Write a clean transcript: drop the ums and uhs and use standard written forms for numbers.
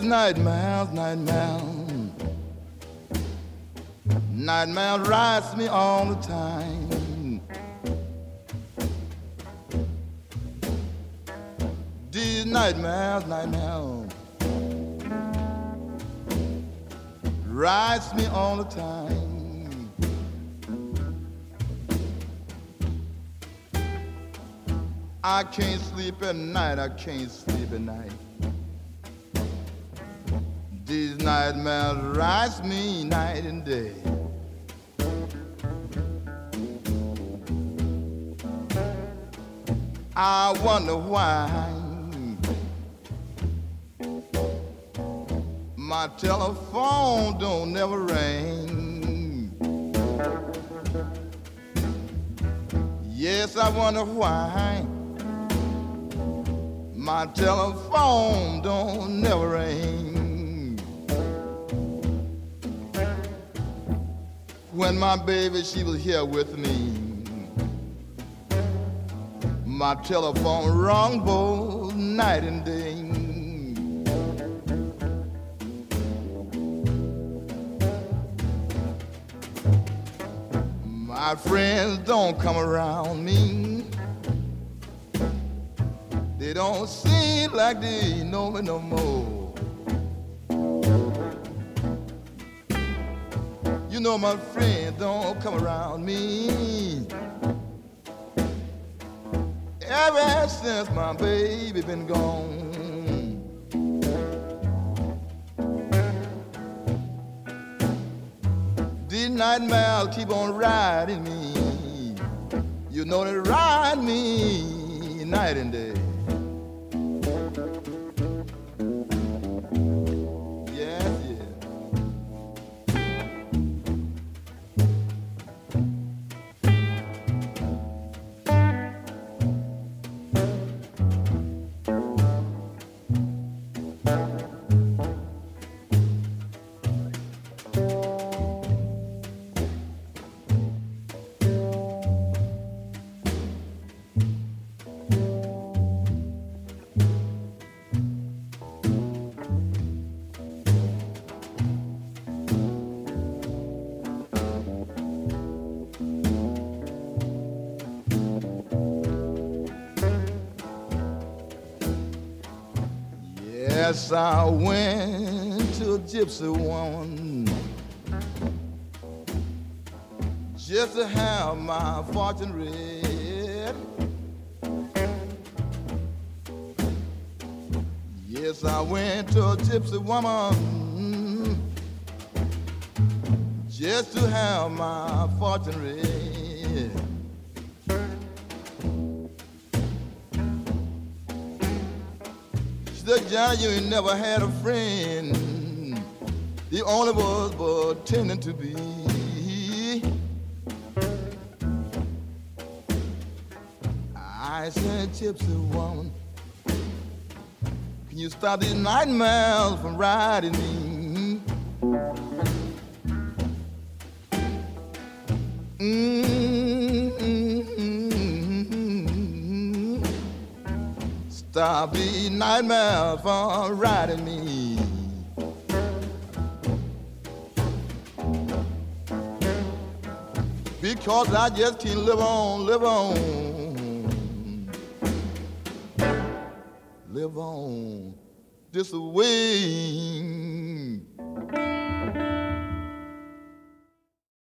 nightmares, nightmares, nightmares rise me all the time. These nightmares, nightmares rise me all the time. I can't sleep at night, I can't sleep at night. These nightmares rise me night and day. I wonder why my telephone don't never ring. Yes, I wonder why my telephone don't never ring. When my baby, she was here with me, my telephone rung both night and day. My friends don't come around me. They don't seem like they know me no more. You know my friends don't come around me. Ever since my baby been gone. These nightmares keep on riding me. You know they ride me night and day. Yes, yes. Yes, I went to a gypsy woman just to have my fortune read. Yes, I went to a gypsy woman just to have my fortune read. She said, Johnny, you ain't never had a friend. The only was pretending to be. I said, gypsy woman, can you stop these nightmares from riding me? Stop these nightmares from riding me. Because I just can't live on, live on this way.